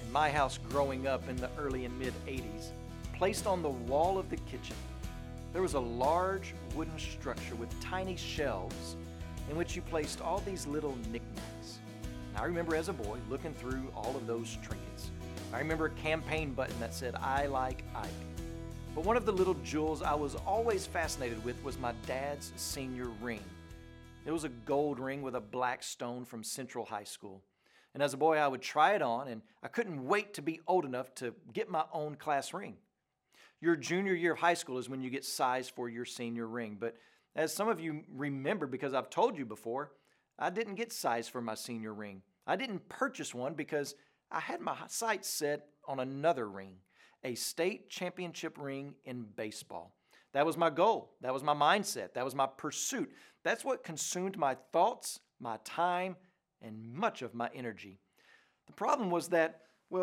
In my house growing up in the early and mid 80s, placed on the wall of the kitchen, there was a large wooden structure with tiny shelves in which you placed all these little knickknacks. And I remember as a boy looking through all of those trinkets. I remember a campaign button that said, "I like Ike." But one of the little jewels I was always fascinated with was my dad's senior ring. It was a gold ring with a black stone from Central High School. And as a boy, I would try it on, and I couldn't wait to be old enough to get my own class ring. Your junior year of high school is when you get sized for your senior ring. But as some of you remember, because I've told you before, I didn't get sized for my senior ring. I didn't purchase one because I had my sights set on another ring, a state championship ring in baseball. That was my goal. That was my mindset. That was my pursuit. That's what consumed my thoughts, my time, and much of my energy. The problem was that,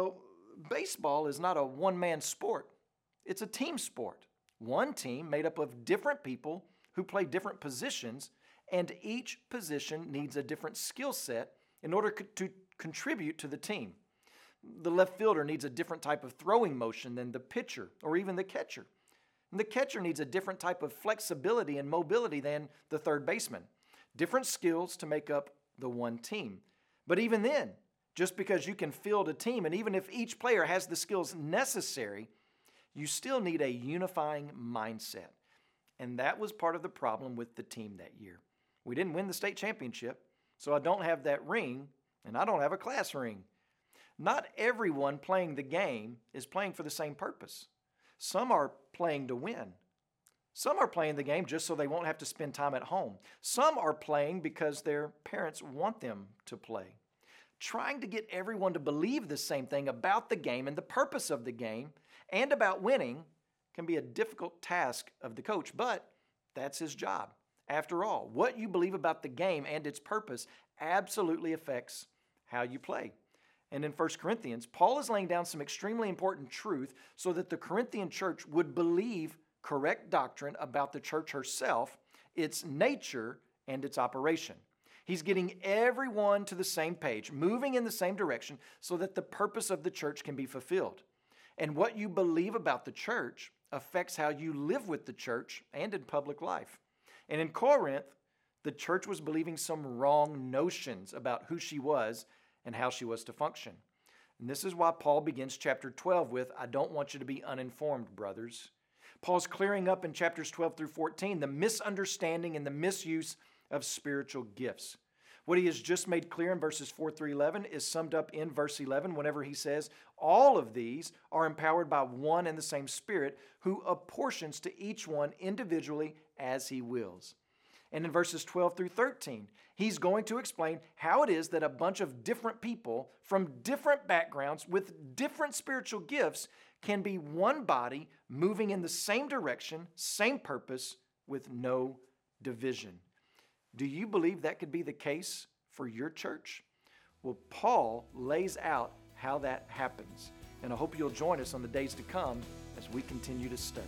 baseball is not a one-man sport. It's a team sport. One team made up of different people who play different positions, and each position needs a different skill set in order to contribute to the team. The left fielder needs a different type of throwing motion than the pitcher or even the catcher. And the catcher needs a different type of flexibility and mobility than the third baseman. Different skills to make up the one team. But even then, just because you can field a team, and even if each player has the skills necessary, you still need a unifying mindset. And that was part of the problem with the team that year. We didn't win the state championship, so I don't have that ring, and I don't have a class ring. Not everyone playing the game is playing for the same purpose. Some are playing to win. Some are playing the game just so they won't have to spend time at home. Some are playing because their parents want them to play. Trying to get everyone to believe the same thing about the game and the purpose of the game and about winning can be a difficult task of the coach, but that's his job. After all, what you believe about the game and its purpose absolutely affects how you play. And in 1 Corinthians, Paul is laying down some extremely important truth so that the Corinthian church would believe correct doctrine about the church herself, its nature, and its operation. He's getting everyone to the same page, moving in the same direction so that the purpose of the church can be fulfilled. And what you believe about the church affects how you live with the church and in public life. And in Corinth, the church was believing some wrong notions about who she was and how she was to function. And this is why Paul begins chapter 12 with, "I don't want you to be uninformed, brothers." Paul's clearing up in chapters 12 through 14 the misunderstanding and the misuse of spiritual gifts. What he has just made clear in verses 4 through 11 is summed up in verse 11 whenever he says, all of these are empowered by one and the same Spirit who apportions to each one individually as he wills. And in verses 12 through 13, he's going to explain how it is that a bunch of different people from different backgrounds with different spiritual gifts can be one body moving in the same direction, same purpose, with no division. Do you believe that could be the case for your church? Well, Paul lays out how that happens. And I hope you'll join us on the days to come as we continue to study.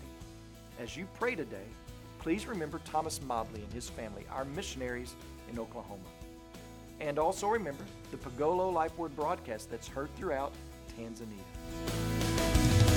As you pray today, please remember Thomas Mobley and his family, our missionaries in Oklahoma. And also remember the Pagolo Life Word broadcast that's heard throughout Tanzania.